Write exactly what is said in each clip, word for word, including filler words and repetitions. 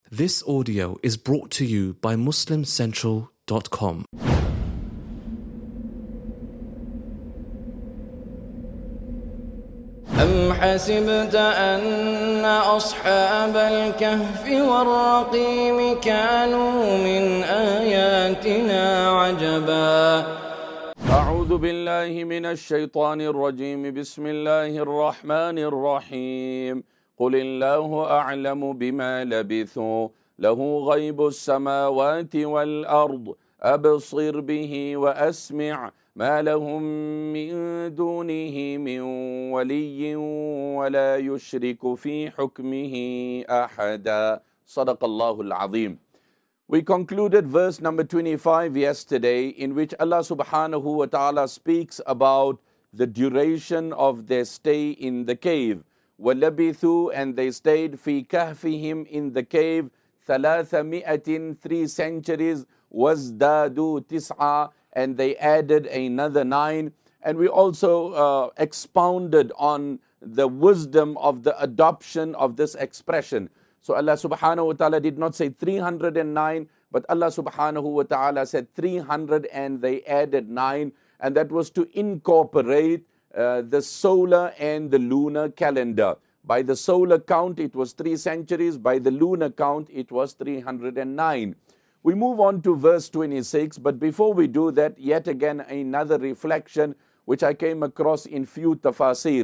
This audio is brought to you by Muslim Central dot com. أم حسبت أن أصحاب الكهف والرقيم كانوا من آياتنا عجبا أعوذ بالله من الشيطان الرجيم بسم الله الرحمن الرحيم قل الله أعلم بما لبثوا له غيب السماوات والأرض أبصر به وأسمع ما لهم من دونه من ولي ولا يشرك في حكمه أحدا صدق الله العظيم. We concluded verse number twenty-five yesterday, in which Allah subhanahu wa ta'ala speaks about the duration of their stay in the cave. وَلَبِثُوا, and they stayed فِي كَهْفِهِمْ, in the cave, ثَلَاثَمِئَةٍ, three centuries, وَازْدَادُوا تِسْعَةً, and they added another nine. And we also uh, expounded on the wisdom of the adoption of this expression. So Allah subhanahu wa ta'ala did not say three hundred nine, but Allah subhanahu wa ta'ala said three hundred and they added nine. And that was to incorporate uh, the solar and the lunar calendar. By the solar count, it was three centuries. By the lunar count, it was three hundred nine. We move on to verse twenty-six, but before we do that, yet again another reflection which I came across in few tafasir.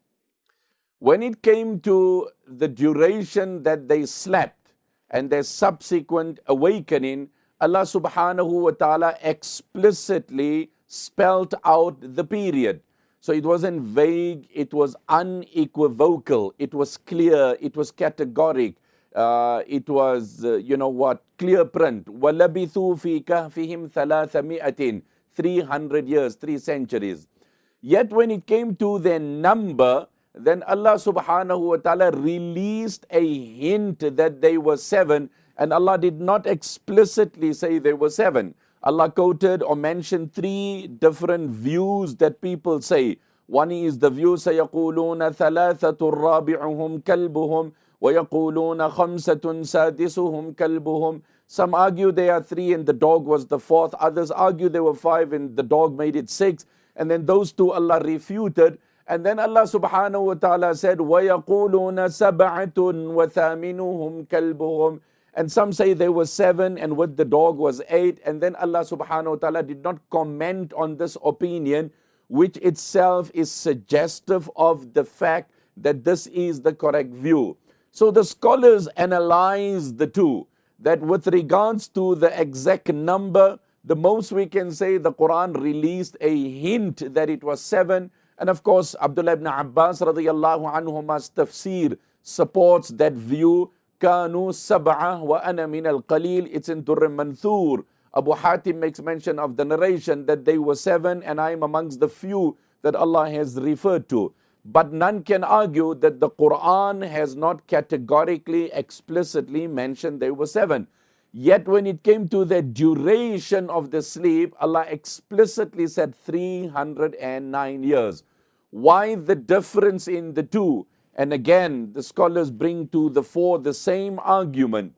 When it came to the duration that they slept and their subsequent awakening, Allah subhanahu wa ta'ala explicitly spelt out the period. So it wasn't vague, it was unequivocal, it was clear, it was categoric. Uh, it was, uh, you know what, clear print. وَلَبِثُوا فِي كَهْفِهِمْ ثَلَاثَمِئَةٍ, three hundred years, three centuries. Yet when it came to their number, then Allah subhanahu wa ta'ala released a hint that they were seven, and Allah did not explicitly say they were seven. Allah quoted or mentioned three different views that people say. One is the view, سَيَقُولُونَ ثَلَاثَةٌ رَابِعُهُمْ كَلْبُهُمْ وَيَقُولُونَ خَمْسَةٌ سَادِسُهُمْ كَلْبُهُمْ. Some argue there are three and the dog was the fourth. Others argue there were five and the dog made it six. And then those two Allah refuted. And then Allah subhanahu wa ta'ala said, وَيَقُولُونَ سَبَعَةٌ وَثَامِنُهُمْ كَلْبُهُمْ. And some say there were seven and with the dog was eight. And then Allah subhanahu wa ta'ala did not comment on this opinion, which itself is suggestive of the fact that this is the correct view. So the scholars analyze the two, that with regards to the exact number, the most we can say the Quran released a hint that it was seven. And of course, Abdullah ibn Abbas radiyallahu anhuma's tafsir supports that view. Kanu sab'a wa ana min al-qalil. It's in Durr Manthur. Abu Hatim makes mention of the narration that they were seven and I am amongst the few that Allah has referred to. But none can argue that the Quran has not categorically, explicitly mentioned they were seven. Yet when it came to the duration of the sleep, Allah explicitly said three hundred nine years. Why the difference in the two? And again, the scholars bring to the fore the same argument,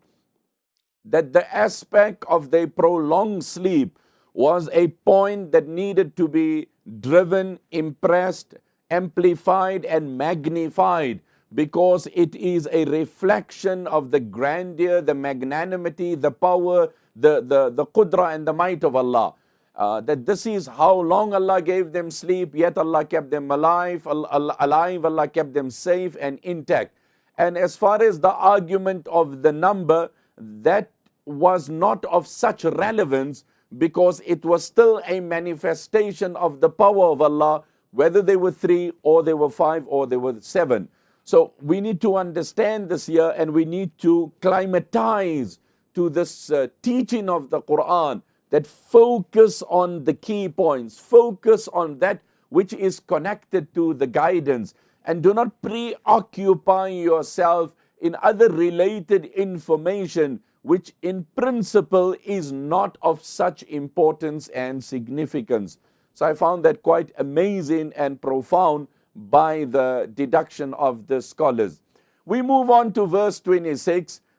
that the aspect of their prolonged sleep was a point that needed to be driven, impressed, amplified and magnified, because it is a reflection of the grandeur, the magnanimity, the power, the, the, the qudra and the might of Allah. Uh, that this is how long Allah gave them sleep, yet Allah kept them alive, Allah, alive, Allah kept them safe and intact. And as far as the argument of the number, that was not of such relevance, because it was still a manifestation of the power of Allah, whether they were three or they were five or they were seven. So we need to understand this here, and we need to climatize to this uh, teaching of the Quran, that focus on the key points, focus on that which is connected to the guidance, and do not preoccupy yourself in other related information which in principle is not of such importance and significance. So I found that quite amazing and profound by the deduction of the scholars. We move on to verse twenty-six.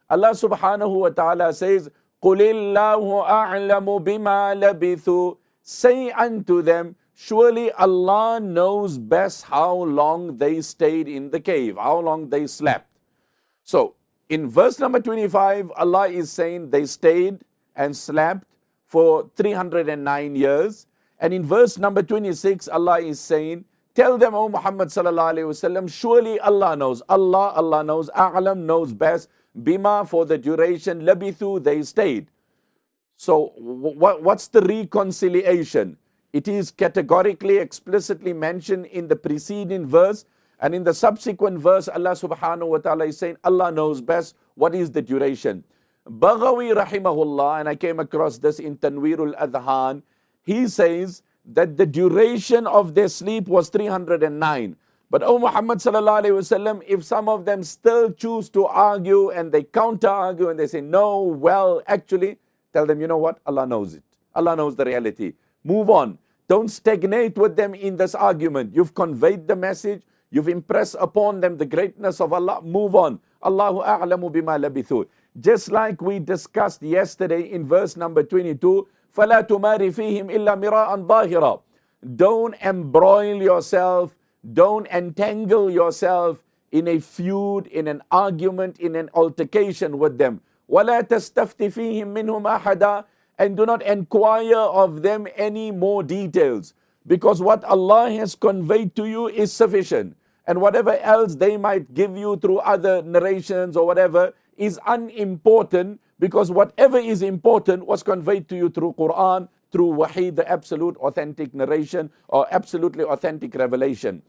Allah subhanahu wa ta'ala says, قُلِ اللَّهُ أَعْلَمُ بِمَا لَبِثُوا. Say unto them, surely Allah knows best how long they stayed in the cave, how long they slept. So, in verse number twenty-five, Allah is saying they stayed and slept for three hundred nine years. And in verse number twenty-six, Allah is saying, tell them, O Muhammad sallallahu alayhi wasallam, surely Allah knows. Allah, Allah knows. A'lam knows best. Bima, for the duration. Labithu, they stayed. So, what, what's the reconciliation? It is categorically, explicitly mentioned in the preceding verse. And in the subsequent verse, Allah subhanahu wa ta'ala is saying, Allah knows best what is the duration. Baghawi rahimahullah, and I came across this in Tanweerul Adhan, he says that the duration of their sleep was three hundred nine. But O Muhammad sallallahu alayhi wasallam, if some of them still choose to argue and they counter argue and they say, no, well, actually, tell them, you know what? Allah knows it. Allah knows the reality. Move on. Don't stagnate with them in this argument. You've conveyed the message. You've impressed upon them the greatness of Allah. Move on. Allahu a'lamu bima labithu. Just like we discussed yesterday in verse number twenty-two, فَلَا تُمَارِ فِيهِمْ إِلَّا مِرَاءً ظَاهِرًا. Don't embroil yourself. Don't entangle yourself in a feud, in an argument, in an altercation with them. وَلَا تَسْتَفْتِ فِيهِمْ مِنْهُمْ أَحَدًا. And do not inquire of them any more details. Because what Allah has conveyed to you is sufficient. And whatever else they might give you through other narrations or whatever is unimportant, because whatever is important was conveyed to you through Quran, through Wahi, the absolute authentic narration or absolutely authentic revelation.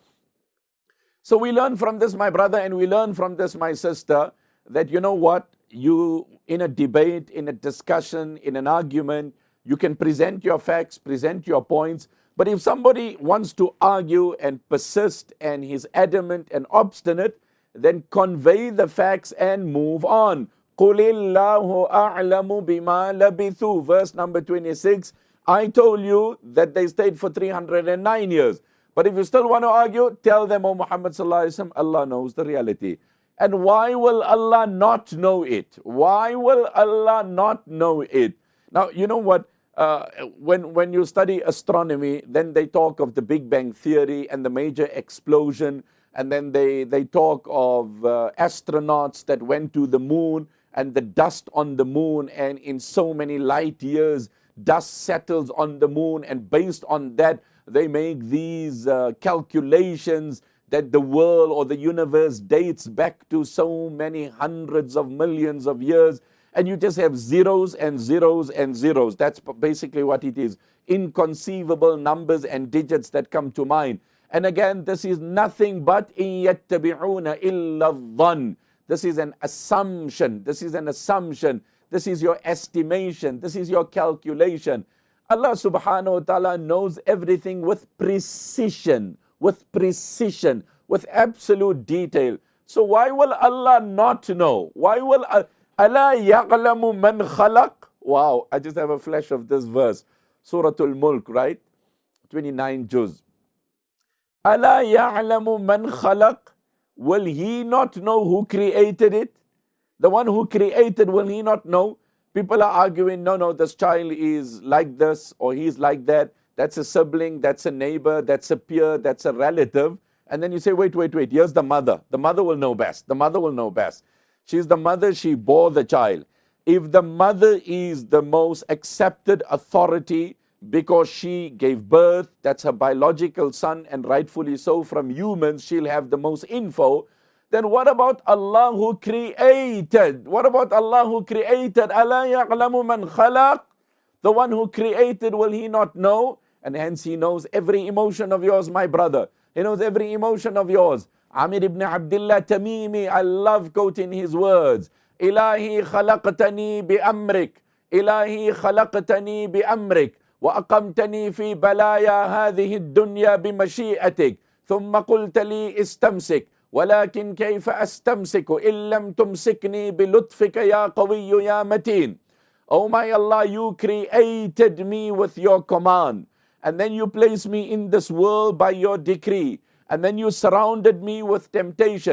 So we learn from this, my brother, and we learn from this, my sister, that you know what? You, in a debate, in a discussion, in an argument, you can present your facts, present your points. But if somebody wants to argue and persist and he's adamant and obstinate, then convey the facts and move on. قُلِ اللَّهُ أَعْلَمُ بِمَا لَبِثُوا. Verse number twenty-six. I told you that they stayed for three hundred nine years. But if you still want to argue, tell them, O Muhammad sallallahu alaihi wasallam, Allah knows the reality. And why will Allah not know it? Why will Allah not know it? Now, you know what? Uh, when, when you study astronomy, then they talk of the Big Bang Theory and the major explosion. And then they, they talk of uh, astronauts that went to the moon and the dust on the moon. And in so many light years, dust settles on the moon. And based on that, they make these uh, calculations that the world or the universe dates back to so many hundreds of millions of years. And you just have zeros and zeros and zeros. That's basically what it is. Inconceivable numbers and digits that come to mind. And again, this is nothing but إِن يَتَّبِعُونَ إِلَّا الظَّنِّ. This is an assumption. This is an assumption. This is your estimation. This is your calculation. Allah subhanahu wa ta'ala knows everything with precision. With precision. With absolute detail. So why will Allah not know? Why will Allah... أَلَا يَعْلَمُ مَنْ خَلَقْ. Wow, I just have a flash of this verse. Surah Al-Mulk, right? twenty-nine juz. أَلَا يَعْلَمُ مَنْ خَلَقْ. Will he not know who created it? The one who created, will he not know? People are arguing, no, no, this child is like this or he's like that. That's a sibling, that's a neighbor, that's a peer, that's a relative. And then you say, wait, wait, wait, here's the mother. The mother will know best. The mother will know best. She's the mother, she bore the child. If the mother is the most accepted authority because she gave birth, that's her biological son, and rightfully so from humans, she'll have the most info. Then what about Allah who created? What about Allah who created? أَلَا يَعْلَمُ مَنْ خَلَقْ. The one who created, will he not know? And hence he knows every emotion of yours, my brother. He knows every emotion of yours. Amir ibn Abdullah Tamimi, I love quoting his words. Ilahi khalaqtani bi amrik. Ilahi khalaqtani bi amrik. Wa aqamtani fi balaya hadhihi ad-dunya bi mashi'atik. Thumma qulta li istamsik. ولكن كيف أستمسك إن لم تمسكني بلطفك يا قوي يا متين. Oh my Allah, you created me with your command. And then you placed me in this world by your decree. And then you surrounded me with temptation.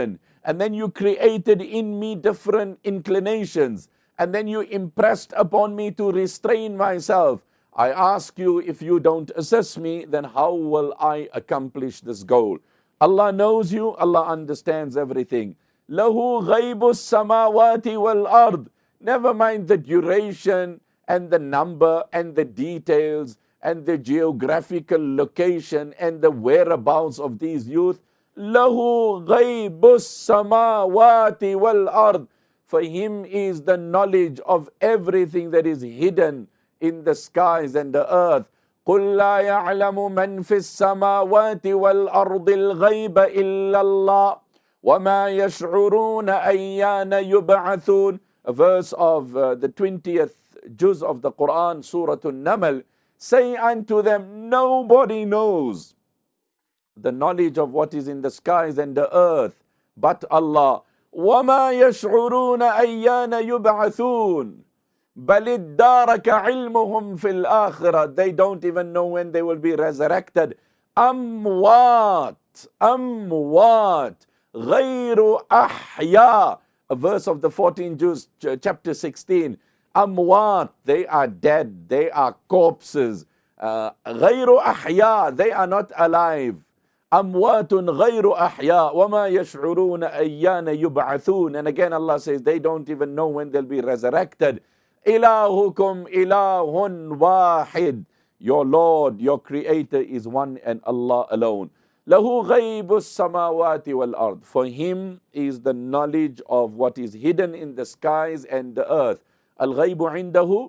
And then you created in me different inclinations. And then you impressed upon me to restrain myself. I ask you, if you don't assist me, then how will I accomplish this goal? Allah knows you, Allah understands everything. Lahu ghaibus samawati wal ard. Never mind the duration and the number and the details and the geographical location and the whereabouts of these youth. Lahu ghaibus samawati wal ard. For him is the knowledge of everything that is hidden in the skies and the earth. قُلْ لَا يَعْلَمُ مَنْ فِي السَّمَاوَاتِ وَالْأَرْضِ الْغَيْبَ إِلَّا اللَّهُ وَمَا يَشْعُرُونَ أَيَّانَ يُبْعَثُونَ. A verse of uh, the twentieth juz of the Quran, Surah An-Naml. Say unto them, nobody knows the knowledge of what is in the skies and the earth but Allah. وَمَا يَشْعُرُونَ أَيَّانَ يُبْعَثُونَ بَلِ ادَّارَكَ عِلْمُهُمْ فِي الْآخِرَةِ. They don't even know when they will be resurrected. أَمْوَاتٍ أَمْوَاتٍ غَيْرُ أَحْيَاءٍ. A verse of the fourteenth juz, chapter sixteen. Amwat, they are dead, they are corpses. Uh, غَيْرُ أَحْيَاء, they are not alive. أَمْوَاتٌ غَيْرُ أَحْيَاء وَمَا يَشْعُرُونَ أَيَّانَ يُبْعَثُونَ. And again Allah says they don't even know when they'll be resurrected. إِلَهُكُمْ إِلَهٌ وَاحِدٌ. Your Lord, your Creator is one and Allah alone. لَهُ غَيْبُ السَّمَاوَاتِ وَالْأَرْضِ. For him is the knowledge of what is hidden in the skies and the earth. الْغَيْبُ عِنْدَهُ,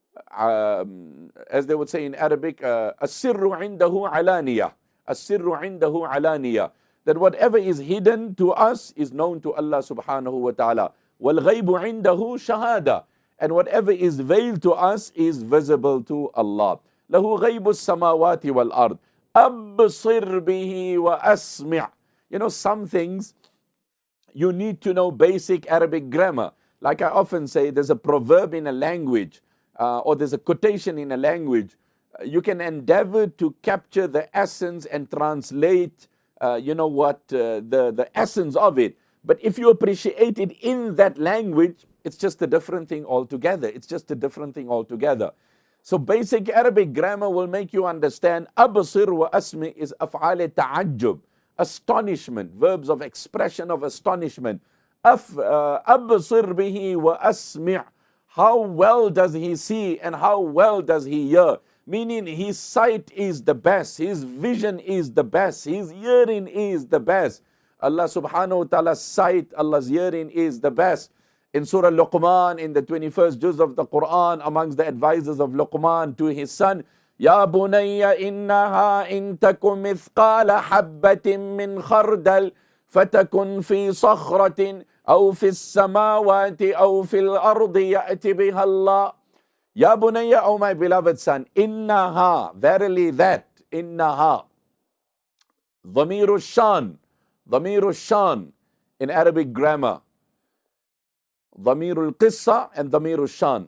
um, as they would say in Arabic, uh, السِّرُّ عِنْدَهُ عَلَانِيَةٌ. السِّرُّ عِنْدَهُ عَلَانِيَةٌ. That whatever is hidden to us is known to Allah subhanahu wa ta'ala. وَالْغَيْبُ عِنْدَهُ شَهَادَةٌ. And whatever is veiled to us is visible to Allah. لَهُ غَيْبُ السَّمَاوَاتِ وَالْأَرْضِ أَبْصِرْ بِهِ وَأَسْمِعْ. You know, some things you need to know basic Arabic grammar. Like I often say, there's a proverb in a language, uh, or there's a quotation in a language. Uh, you can endeavor to capture the essence and translate, uh, you know what, uh, the, the essence of it. But if you appreciate it in that language, it's just a different thing altogether. It's just a different thing altogether. So basic Arabic grammar will make you understand. Absir wa asmi is af'al ta'ajjub, astonishment, verbs of expression of astonishment. Absir bihi wa asmi'. How well does he see and how well does he hear? Meaning his sight is the best, his vision is the best, his hearing is the best. Allah subhanahu wa ta'ala's sight, Allah's hearing is the best. In Surah Luqman, in the twenty-first juz of the Quran, amongst the advisors of Luqman to his son, Ya bunayya innaha in takum mithqala habbatin min khardal fatakun fi sakhratin aw fi samawati aw fil ardi ya'ti biha Allah. Ya bunayya, O my beloved son, innaha, verily that, innaha, dhamiru shan, dhamiru shan in Arabic grammar. Dhamirul qissa and dhamirul shan.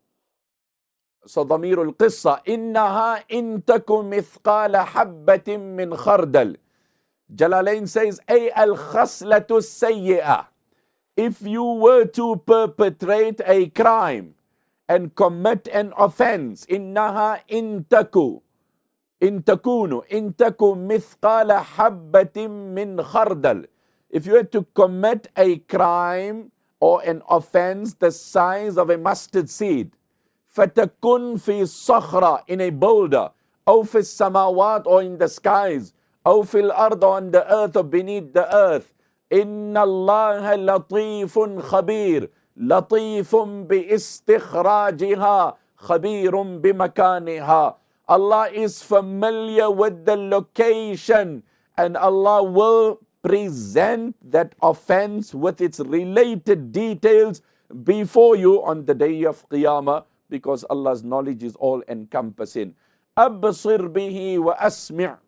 So dhamirul qissa, innaha in takum mithqala habbatin min khardal. Jalalain says, ay al khaslatu sayyi'ah. If you were to perpetrate a crime and commit an offense, innaha in taku, in takunu, in taku mithqala habbatin min khardal. If you were to commit a crime or an offense the size of a mustard seed, fatakun fi sakhra, in a boulder, aw fi samawat, or in the skies, aw fil ard, on the earth or beneath the earth. Inna Allah latifun khabir, latifun bi istikhrajiha, khabirun bi makaniha. Allah is familiar with the location, and Allah will present that offense with its related details before you on the day of Qiyamah, because Allah's knowledge is all encompassing. Absir bihi wa asmi'.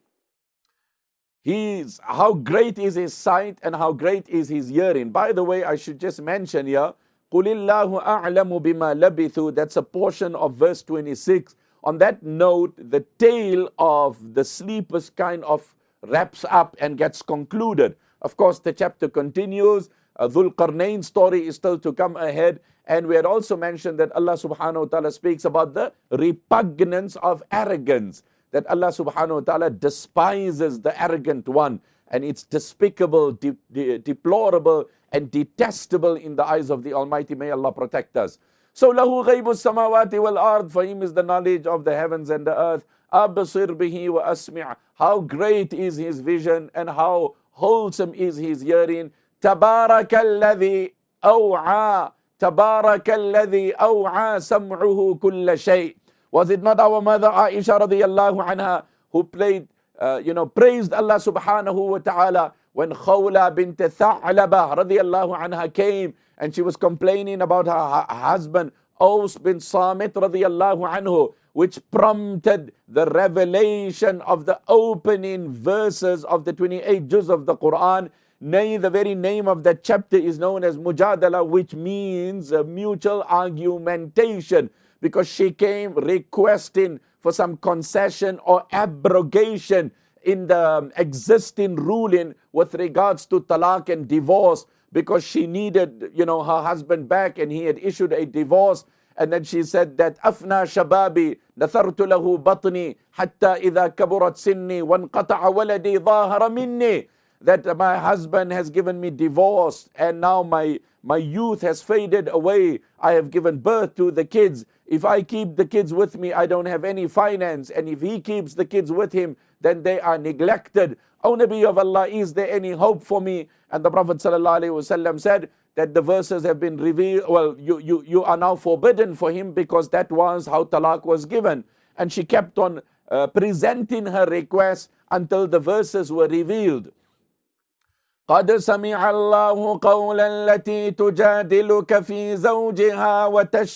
He's, how great is his sight and how great is his hearing. By the way, I should just mention here, قُلِ اللَّهُ أَعْلَمُ بِمَا لَبِثُوا. That's a portion of verse twenty-six. On that note, the tale of the sleepers kind of wraps up and gets concluded. Of course, the chapter continues. Uh, Dhul Qarnayn's story is still to come ahead. And we had also mentioned that Allah subhanahu wa ta'ala speaks about the repugnance of arrogance. That Allah subhanahu wa ta'ala despises the arrogant one. And it's despicable, de de deplorable, and detestable in the eyes of the Almighty. May Allah protect us. So, lahu ghaybu samawati wal ard. For him is the knowledge of the heavens and the earth. Absir bihi wa asmi'. How great is his vision and how wholesome is his hearing. Tabarakalladhi aw'a. Tabarakalladhi aw'a sam'uhu kulla shay. Was it not our mother Aisha radiyallahu anha who played, uh, you know, praised Allah subhanahu wa ta'ala when Khawla bint Tha'laba radiyallahu anha came and she was complaining about her husband Aus bin Samit radiyallahu anhu, which prompted the revelation of the opening verses of the twenty-eight juz of the Quran. Nay, the very name of that chapter is known as Mujadala, which means a mutual argumentation, because she came requesting for some concession or abrogation in the existing ruling with regards to talaq and divorce, because she needed, you know, her husband back and he had issued a divorce. And then she said that afna shababi nathartu lahu batni hatta idha kaburat sinni wanqata'a waladi dhahara minni. That my husband has given me divorce and now my, my youth has faded away. I have given birth to the kids. If I keep the kids with me, I don't have any finance. And if he keeps the kids with him, then they are neglected. O Nabi of Allah, is there any hope for me? And the Prophet ﷺ said that the verses have been revealed. Well, you, you, you are now forbidden for him, because that was how talaq was given. And she kept on uh, presenting her request until the verses were revealed. قد سمع الله قول التي تجادلك في زوجها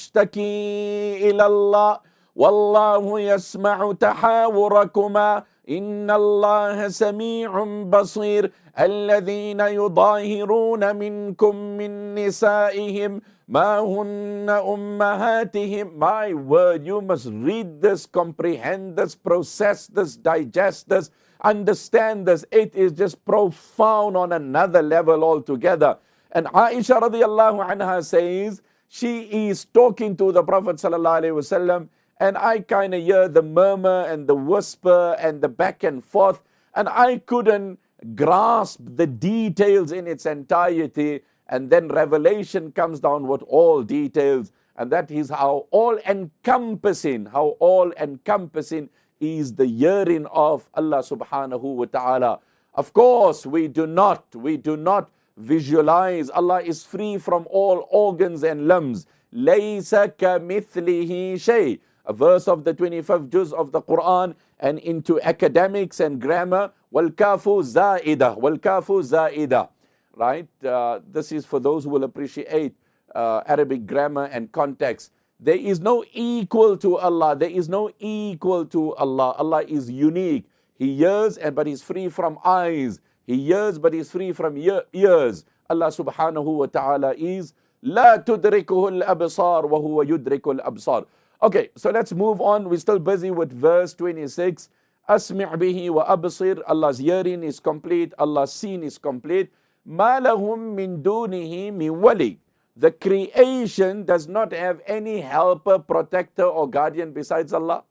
وتشتكي إلى الله والله يسمع تحاوركما إن الله سميع بصير الذين يظاهرون منكم من نسائهم ما هن أمهاتهم. My word, you must read this, comprehend this, process this, digest this, understand this. It is just profound on another level altogether. And Aisha radiallahu anha says, she is talking to the Prophet sallallahu alaihi wasallam, and I kind of hear the murmur and the whisper and the back and forth, and I couldn't grasp the details in its entirety. And then revelation comes down with all details, and that is how all-encompassing, how all-encompassing is the hearing of Allah subhanahu wa ta'ala. Of course, we do not, we do not visualize. Allah is free from all organs and limbs. Laysa kamithlihi shay. A verse of the twenty-fifth juz of the Quran, and into academics and grammar. Wal kafu za'idah. Wal kafu za'idah. Right? Uh, this is for those who will appreciate uh, Arabic grammar and context. There is no equal to Allah. There is no equal to Allah. Allah is unique. He hears, and but He's free from eyes. He hears, but He's free from ears. Allah subhanahu wa ta'ala is La tudrikuhu al-absar wa huwa yudriku al-absar. Okay, so let's move on. We're still busy with verse twenty-six. Asmi' bihi wa absir. Allah's hearing is complete. Allah's seeing is complete. Ma lahum min dunihi min wali. The creation does not have any helper, protector, or guardian besides Allah.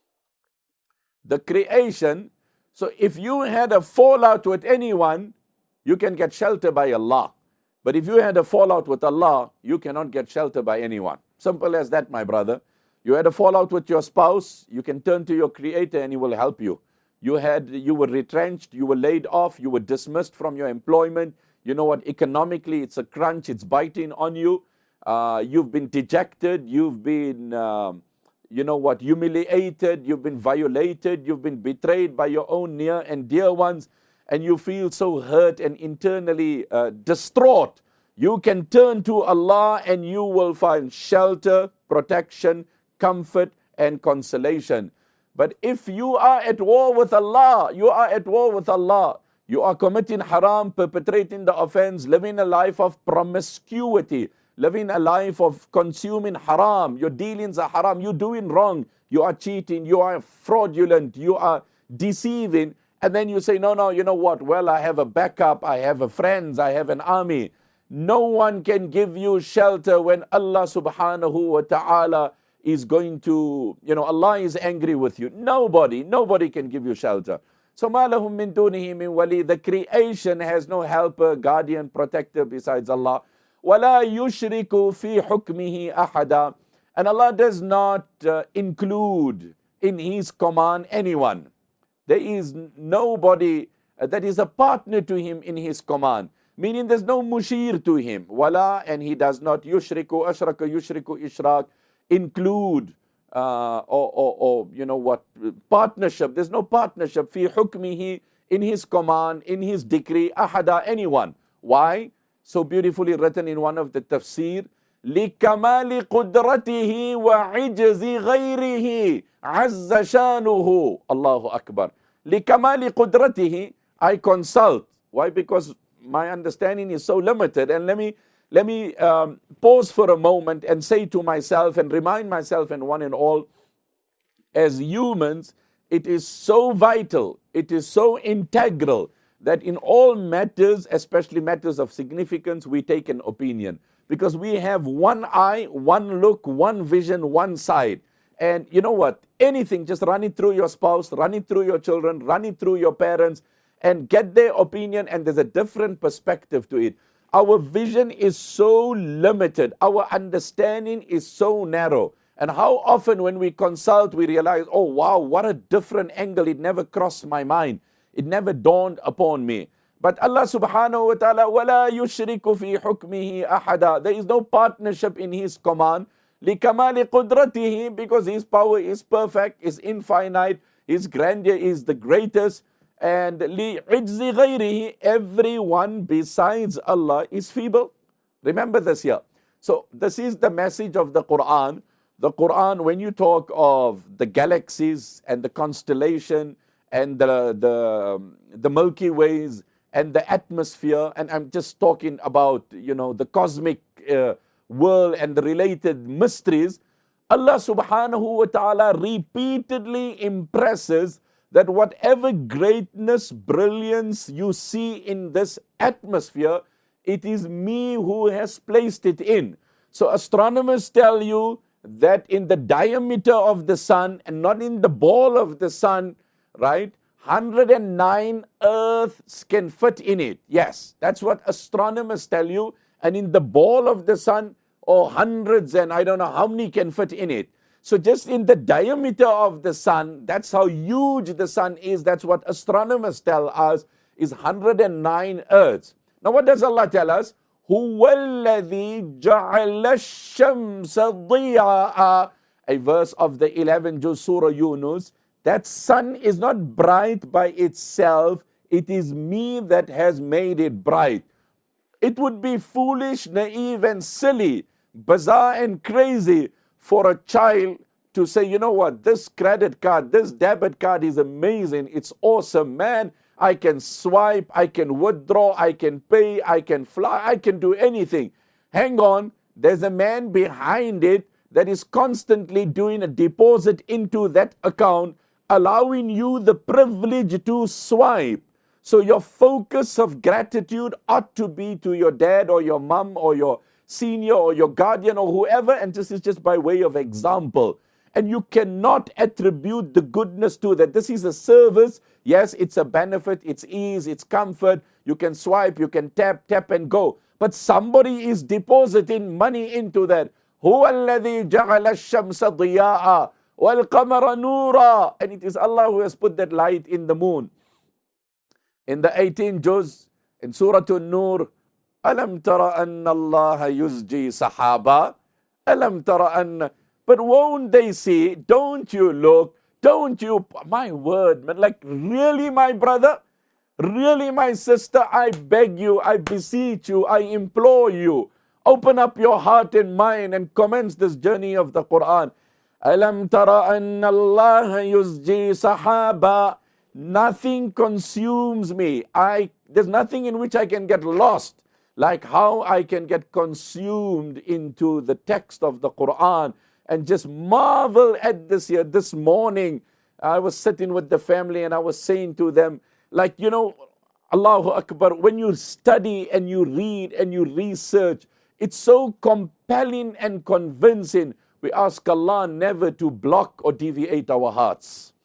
The creation, so if you had a fallout with anyone, you can get shelter by Allah. But if you had a fallout with Allah, you cannot get shelter by anyone. Simple as that, my brother. You had a fallout with your spouse, you can turn to your Creator and He will help you. You had, you were retrenched, you were laid off, you were dismissed from your employment. You know what, economically it's a crunch, it's biting on you. Uh, you've been dejected, you've been, uh, you know what, humiliated, you've been violated, you've been betrayed by your own near and dear ones, and you feel so hurt and internally uh, distraught. You can turn to Allah and you will find shelter, protection, comfort, and consolation. But if you are at war with Allah, you are at war with Allah. You are committing haram, perpetrating the offense, living a life of promiscuity, living a life of consuming haram. Your dealings are haram. You're doing wrong. You are cheating. You are fraudulent. You are deceiving. And then you say, no, no, you know what? Well, I have a backup, I have a friends, I have an army. No one can give you shelter when Allah subhanahu wa ta'ala is going to, you know, Allah is angry with you. Nobody, nobody can give you shelter. So مَا لَهُم مِّن دُونِهِ مِن وَلِيٍّ. The creation has no helper, guardian, protector besides Allah. وَلَا يُشْرِكُ فِي حُكْمِهِ أَحَدًا. And Allah does not uh, include in His command anyone. There is nobody uh, that is a partner to Him in His command. Meaning there's no mushir to Him. Wala, and He does not yushriku, ashraka, yushriku, ishraq, include uh, or, or, or, you know what, partnership. There's no partnership. Fi hukmihi, in His command, in His decree, ahada, anyone. Why? So beautifully written in one of the tafsir. لِكَمَالِ قُدْرَتِهِ وَعِجْزِ غَيْرِهِ عَزَّ شَانُهُ. Allahu Akbar. لِكَمَالِ قُدْرَتِهِ. I consult. Why? Because my understanding is so limited. And let me let me um, pause for a moment and say to myself and remind myself and one and all, as humans, it is so vital, it is so integral that in all matters, especially matters of significance, we take an opinion. Because we have one eye, one look, one vision, one side. And you know what? Anything, just run it through your spouse, run it through your children, run it through your parents, and get their opinion, and there's a different perspective to it. Our vision is so limited. Our understanding is so narrow. And how often when we consult, we realize, oh wow, what a different angle. It never crossed my mind. It never dawned upon me. But Allah subhanahu wa ta'ala, وَلَا يُشْرِكُ فِي حُكْمِهِ أَحَدًا. There is no partnership in His command. لِكَمَالِ قُدْرَتِهِ. Because His power is perfect, is infinite, His grandeur is the greatest. And لِعِجْزِ غَيْرِهِ. Everyone besides Allah is feeble. Remember this here. So this is the message of the Quran. The Quran, when you talk of the galaxies and the constellation and the, the, the Milky Ways and the atmosphere, and I'm just talking about, you know, the cosmic uh, world and the related mysteries, Allah subhanahu wa ta'ala repeatedly impresses that whatever greatness, brilliance you see in this atmosphere, it is me who has placed it in. So astronomers tell you that in the diameter of the sun and not in the ball of the sun, right, one hundred nine earths can fit in it. Yes, that's what astronomers tell you. And in the ball of the sun, or oh, hundreds and I don't know how many can fit in it. So just in the diameter of the sun, that's how huge the sun is. That's what astronomers tell us is one hundred nine earths. Now what does Allah tell us? هُوَ الَّذِي جَعَلَ الشَّمْسَ ضِيَاءً. A verse of the eleventh juz Surah Yunus. That sun is not bright by itself. It is me that has made it bright. It would be foolish, naive and silly, bizarre and crazy for a child to say, you know what, this credit card, this debit card is amazing. It's awesome, man. I can swipe, I can withdraw, I can pay, I can fly, I can do anything. Hang on, there's a man behind it that is constantly doing a deposit into that account, allowing you the privilege to swipe. So your focus of gratitude ought to be to your dad or your mom or your senior or your guardian or whoever, and this is just by way of example. And you cannot attribute the goodness to that. This is a service. Yes, it's a benefit, it's ease, it's comfort. You can swipe, you can tap, tap and go. But somebody is depositing money into that. هُوَ الَّذِي جَعَلَ الشَّمْسَ ضِيَاءً وَالْقَمَرَ نُورًا. And it is Allah who has put that light in the moon. In the eighteenth juz, in Surah An-Nur, أَلَمْ تَرَ أَنَّ اللَّهَ يُزْجِي سَحَابًا. أَلَمْ تَرَ أَنَّ. But won't they see? Don't you look? Don't you? My word, man, like really, my brother? Really, my sister? I beg you, I beseech you, I implore you. Open up your heart and mind and commence this journey of the Quran. أَلَمْ تَرَ أَنَّ اللَّهَ يُزْجِي سَحَابًا. Nothing consumes me. I there's nothing in which I can get lost, like how I can get consumed into the text of the Quran and just marvel at this here. This morning, I was sitting with the family and I was saying to them, like, you know, Allahu Akbar, when you study and you read and you research, it's so compelling and convincing. We ask Allah never to block or deviate our hearts.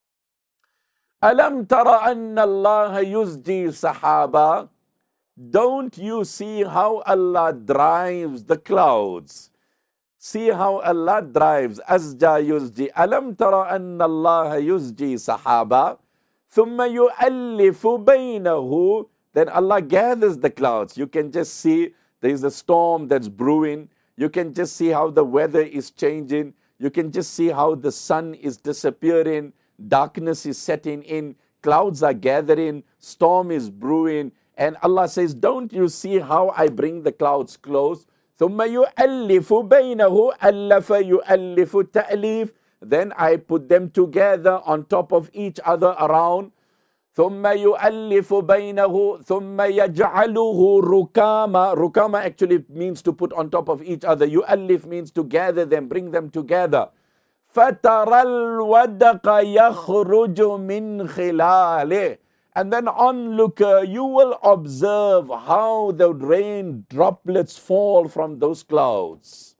Alam tara anna Allah yuzji sahaba. Don't you see how Allah drives the clouds? See how Allah drives. Azja yuzji. Alam tara anna Allah yuzji sahaba. Thumma yu'allifu baynahu. Then Allah gathers the clouds. You can just see there is a storm that's brewing. You can just see how the weather is changing. You can just see how the sun is disappearing. Darkness is setting in. Clouds are gathering. Storm is brewing. And Allah says, don't you see how I bring the clouds close? ثُمَّ يُؤَلِّفُ بَيْنَهُ أَلَّفَ يُؤَلِّفُ تَأْلِيفُ. Then I put them together on top of each other around. ثُمَّ يُؤَلِّفُ بَيْنَهُ ثُمَّ يَجْعَلُهُ رُكَامًا. Rukama actually means to put on top of each other. يُؤَلِّف means to gather them, bring them together. فَتَرَى الْوَدَقَ يَخْرُجُ مِنْ خِلَالِهِ. And then onlooker, you will observe how the rain droplets fall from those clouds.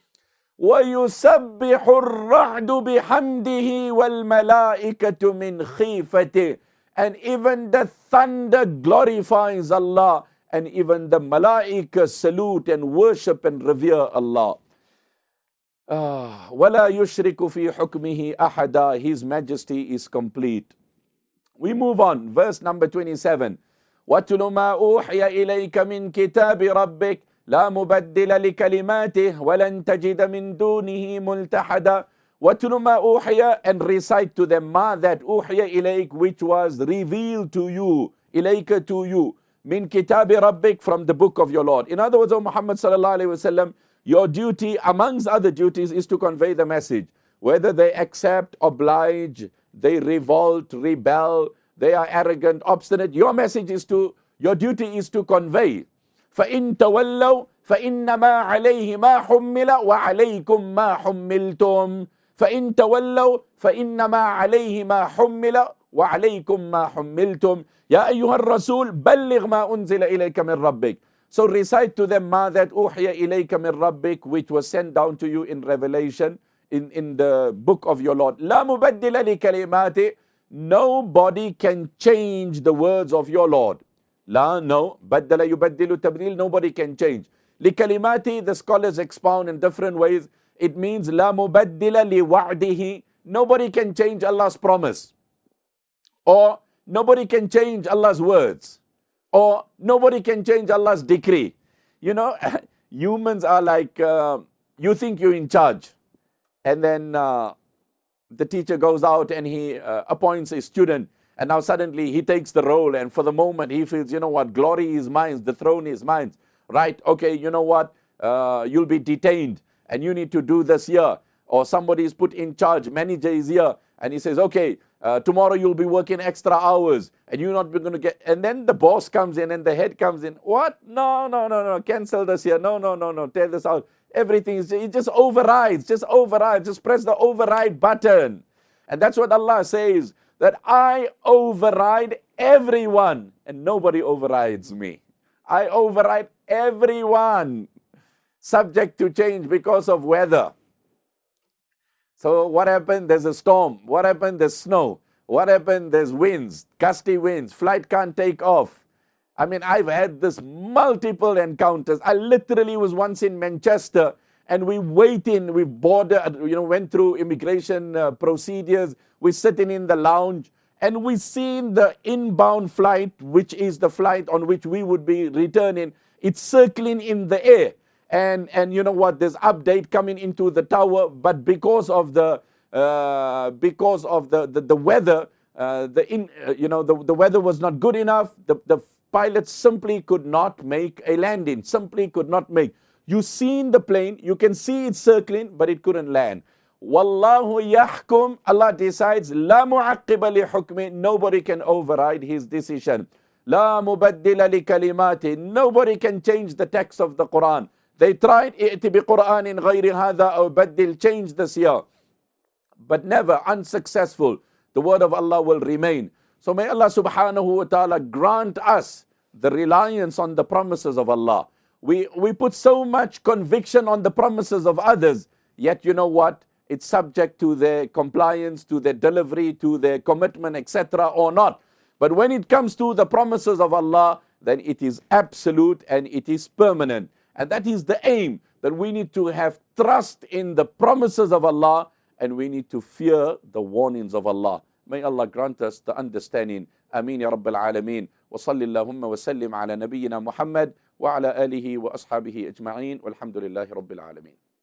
وَيُسَبِّحُ الرَّعْدُ بِحَمْدِهِ وَالْمَلَائِكَةُ مِنْ خِيفَتِهِ. And even the thunder glorifies Allah, and even the malaika salute and worship and revere Allah. Ah, وَلَا يُشْرِكُ فِي حُكْمِهِ أَحَدًا. His majesty is complete. We move on, verse number twenty-seven. وَاتْلُ مَا أُوحِيَ إِلَيْكَ مِنْ كِتَابِ رَبِّكَ لَا مُبَدِّلَ لِكَلِمَاتِهِ وَلَنْ تَجِدَ مِنْ دُونِهِ مُلْتَحَدًا. وَاتْلُ مَا أُوحِيَ. And recite to them ma that أُوحِيَ إِلَيْكَ, which was revealed to you, إِلَيْكَ to you, مِنْ كِتَابِ رَبِّكَ, from the book of your Lord. In other words, O Muhammad sallallahu alayhi wa sallam, your duty amongst other duties is to convey the message. Whether they accept, oblige, they revolt, rebel, they are arrogant, obstinate, your message is to, your duty is to convey. فَإِن تَوَلَّوْا فَإِنَّمَا عَلَيْهِ مَا حُمِّلَ وَعَلَيْكُمْ مَا حُمِّلْتُمْ. فَإِن تَوَلَّوْا فَإِنَّمَا عَلَيْهِ مَا حُمِّلَ وَعَلَيْكُمْ مَا حُمِّلْتُمْ. يَا أَيُّهَا الرَّسُولُ بَلِّغْ مَا أُنزِلَ إِلَيْكَ مِنْ رَبِّكَ. So recite to them ma that أُوحِيَ إِلَيْكَ مِنْ رَبِّكَ, which was sent down to you in Revelation, in, in the book of your Lord. لَا مُبَدِّلَ لِكَلِمَاتِهِ. Nobody can change the words of your Lord. La, no. Baddala yubaddilu tabdil. Nobody can change. Likalimati, the scholars expound in different ways. It means la mubaddila li wa'dihi. Nobody can change Allah's promise. Or nobody can change Allah's words. Or nobody can change Allah's decree. You know, humans are like, uh, you think you're in charge. And then uh, the teacher goes out and he uh, appoints a student. And now suddenly he takes the role, and for the moment he feels, you know what, glory is mine, the throne is mine. Right, okay, you know what, uh, you'll be detained and you need to do this here. Or somebody is put in charge, manager is here, and he says, okay, uh, tomorrow you'll be working extra hours and you're not going to get, and then the boss comes in and the head comes in. What? No, no, no, no, cancel this here. No, no, no, no, tear this out. Everything is, it just overrides, just overrides, just press the override button. And that's what Allah says, that I override everyone and nobody overrides me. I override everyone, subject to change because of weather. So what happened? There's a storm. What happened? There's snow. What happened? There's winds, gusty winds. Flight can't take off. I mean, I've had this multiple encounters. I literally was once in Manchester, and we waiting, we bordered, you know, went through immigration uh, procedures. We're sitting in the lounge, and we seen the inbound flight, which is the flight on which we would be returning. It's circling in the air. And, and you know what, there's update coming into the tower, but because of the, uh, because of the, the, the weather, uh, the in, uh, you know, the, the weather was not good enough. The, the pilots simply could not make a landing, simply could not make. You seen the plane, you can see it circling, but it couldn't land. Wallahu yahkum, Allah decides, la mu'aqqiba li hukmi, nobody can override his decision. La mubaddila li kalimati, nobody can change the text of the Quran. They tried, i'ti bi Qur'anin ghayri hadha aw baddil, change this here, but never, unsuccessful. The word of Allah will remain. So may Allah subhanahu wa ta'ala grant us the reliance on the promises of Allah. We, we put so much conviction on the promises of others, yet you know what? It's subject to their compliance, to their delivery, to their commitment, et cetera or not. But when it comes to the promises of Allah, then it is absolute and it is permanent. And that is the aim, that we need to have trust in the promises of Allah and we need to fear the warnings of Allah. May Allah grant us the understanding. Ameen ya Rabbil Alameen. Wa salli Allahumma wa sallim ala nabiyyina Muhammad wa ala alihi wa ashabihi ajma'een. Walhamdulillahi Rabbil Alameen.